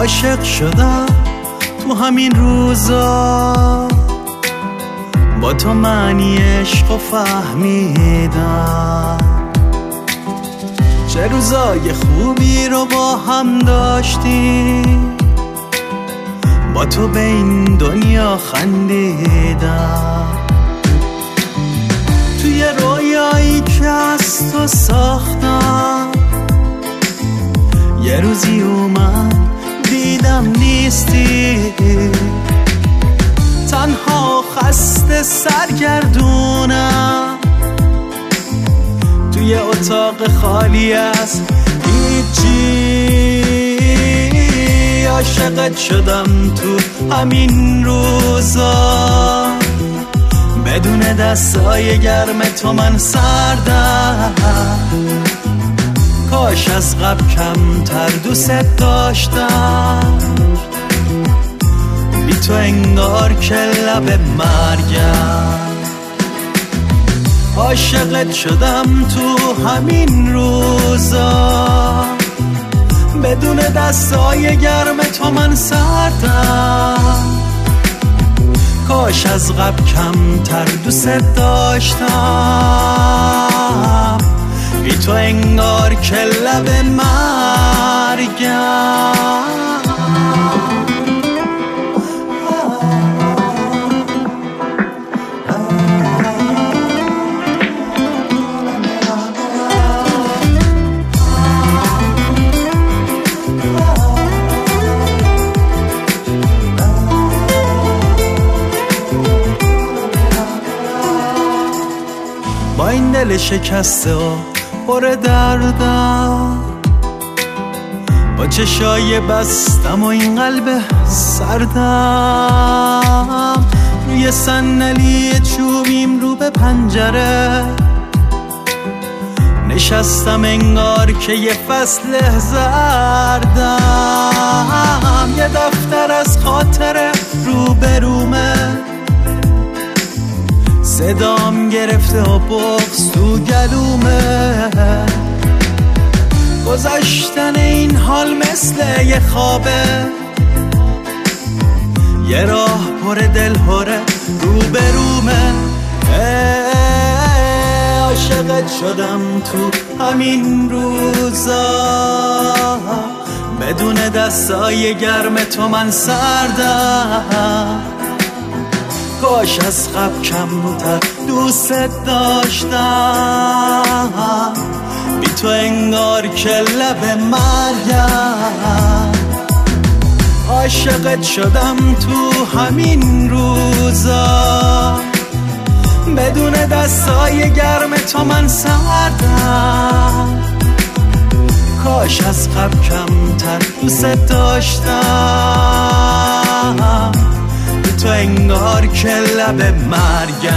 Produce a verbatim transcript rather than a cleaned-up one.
عاشق شدم تو همین روزا، با تو معنی عشق و فهمیدم. چه روزای خوبی رو با هم داشتیم، با تو به این دنیا خندیدم. توی رویایی که از تو ساختم، یه روزی اومد دیدم نیستی، تنها خسته سرگردونم توی اتاق خالی از هیچی. عاشقت شدم تو همین روزا، بدون دستای گرم تو من سردم. کاش از قبل کمتر دوست داشتم، بی تو انگار که لب مرگم. عاشقت شدم تو همین روزا، بدون دستای گرم تو من سردم. کاش از قبل کمتر دوست داشتم، بی تو انگار که لب مرگم. با این دل شکسته و پر دردم، با چشای بستم و این قلب سردم، روی صندلی چوبیم رو به پنجره نشستم انگار که یه فصل زردم. یه دفتر از خاطر رو به رومه، صدام گرفته و بغض تو گلومه. گذشتن این حال مثل یه خوابه، یه راه پر دلهره رو به رومه. عاشقت شدم تو همین روزا، بدون دستای گرم تو من سردم. کاش از قبل کمتر دوست داشتم، بی تو انگار که لب مرگم. عاشقت شدم تو همین روزا، بدون دستای گرم تو من سردم. کاش از قبل کمتر دوست داشتم، تو انگار که لب مرگم.